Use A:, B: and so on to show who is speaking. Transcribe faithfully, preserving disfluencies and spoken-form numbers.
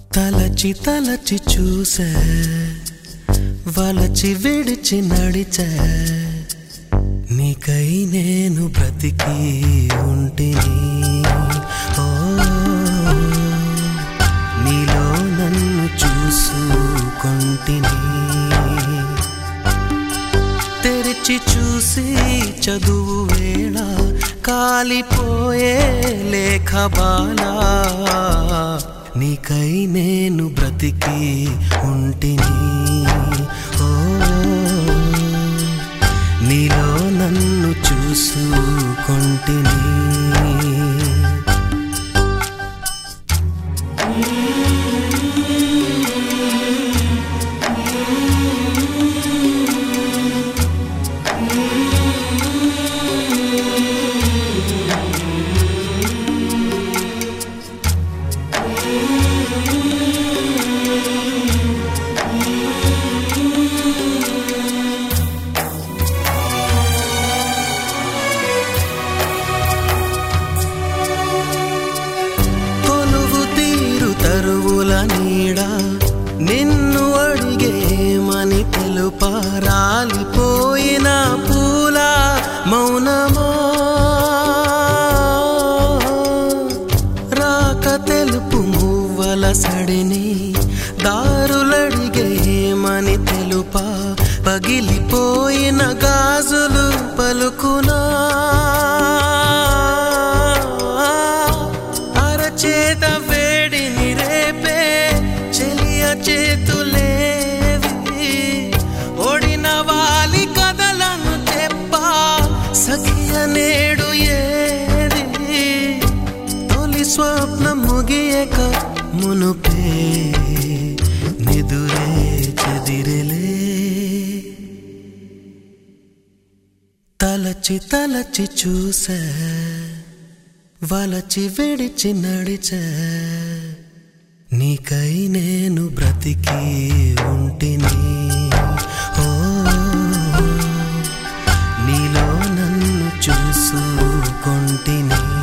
A: తలచి తలచి చూసే వలచి విడిచి నడిచే నీకై నేను బ్రతికి ఉంటిని. ఓ నీలో నన్ను చూసుకొంటిని. తెరిచి చూసి చదువు వేళ కాలిపోయే లేఖ బాలా నీకై నేను బ్రతికి ఉంటిని. ఓ నీలో నన్ను చూసుకొంటిని. తరువుల నీడ నిన్ను అడిగేమని తెలుపా రాలిపోయిన పూల మౌనమా రాక తెలుపు మువ్వల సడిని దారులడిగేమని తెలుపా పగిలిపోయిన గాజులు పలుకునా అరచేత వేడిని రేపే చెలియ చేతులేవి ఓడిన వాలి కథలను చెప్పా సఖియ నేడు ఏది తొలి స్వప్నం ముగియక మునుపే నిదురే చెదిరెలే. తలచి తలచి చూసే వలచి విడిచి నడిచే నీకై నేను బ్రతికి ఉంటిని. ఓ నీలో నన్ను చూసుకొంటిని.